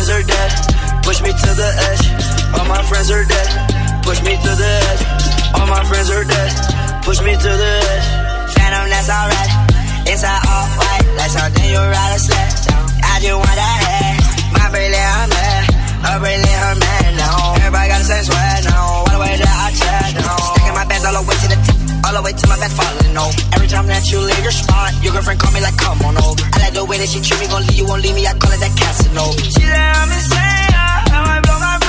friends are dead, push me to the edge. All my friends are dead, push me to the edge. All my friends are dead, push me to the edge. Phantom, that's alright. Inside all white, like something you ride a sled. I just want that head. My bracelet, I'm mad. Her bracelet, her man, no. Everybody got the same sweat, no. All the way that I check, no. Stacking my bands all the way to the top, all the way to my bed falling, no. Every time that you leave your spot, your girlfriend call me like, come on, no. I like the way that she treat me, gon' leave you, won't leave me, I call it that Casino. She said I'm insane, I might blow my